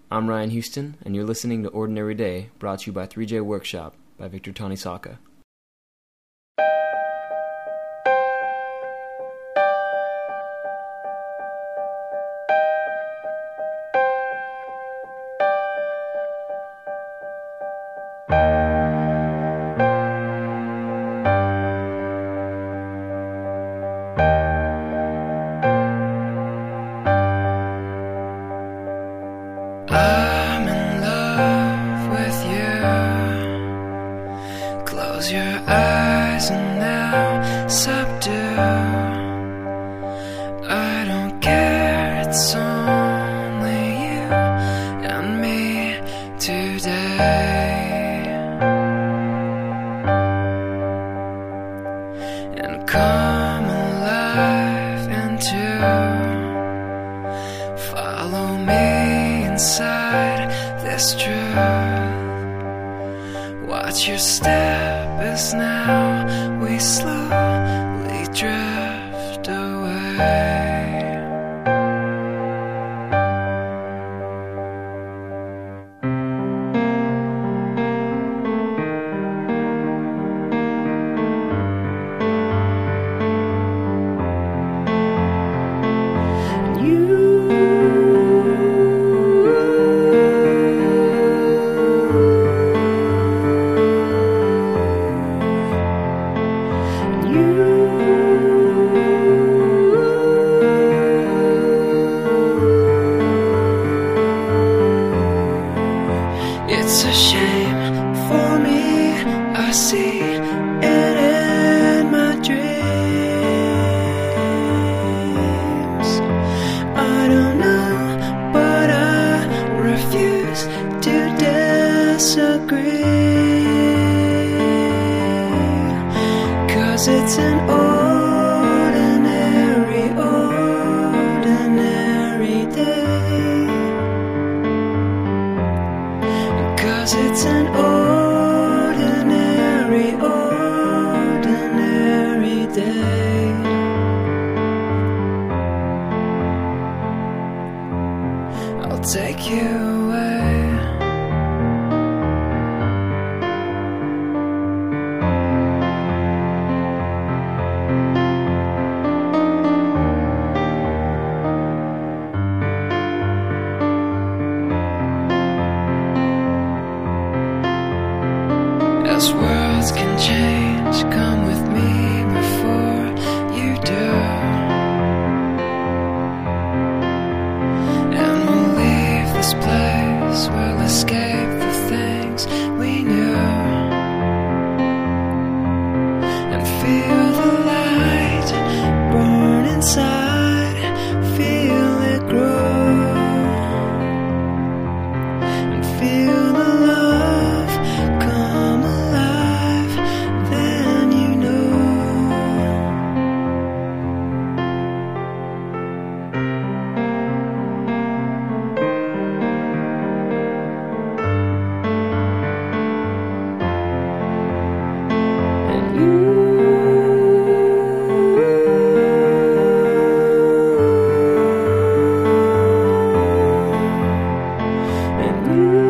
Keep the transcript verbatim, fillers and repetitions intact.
I'm Ryan Houston, and you're listening to Ordinary Day, brought to you by three J Workshop by Victor Tanisaka. I'm in love with you. Close your eyes and now subdue. I don't care, it's only you and me today. And come alive into. Follow me inside this truth. Watch your step as now we slowly drift away. It's a shame for me, I see it in my dreams. I don't know, but I refuse to disagree. 'Cause it's an ordinary, ordinary day. 'Cause it's an ordinary, ordinary day. I'll take you away. As worlds can change, come with me before you do. And we'll leave this place, we'll escape the things we knew. And feel the light burn inside, feel it grow. And feel the love come alive, then you know. And you and you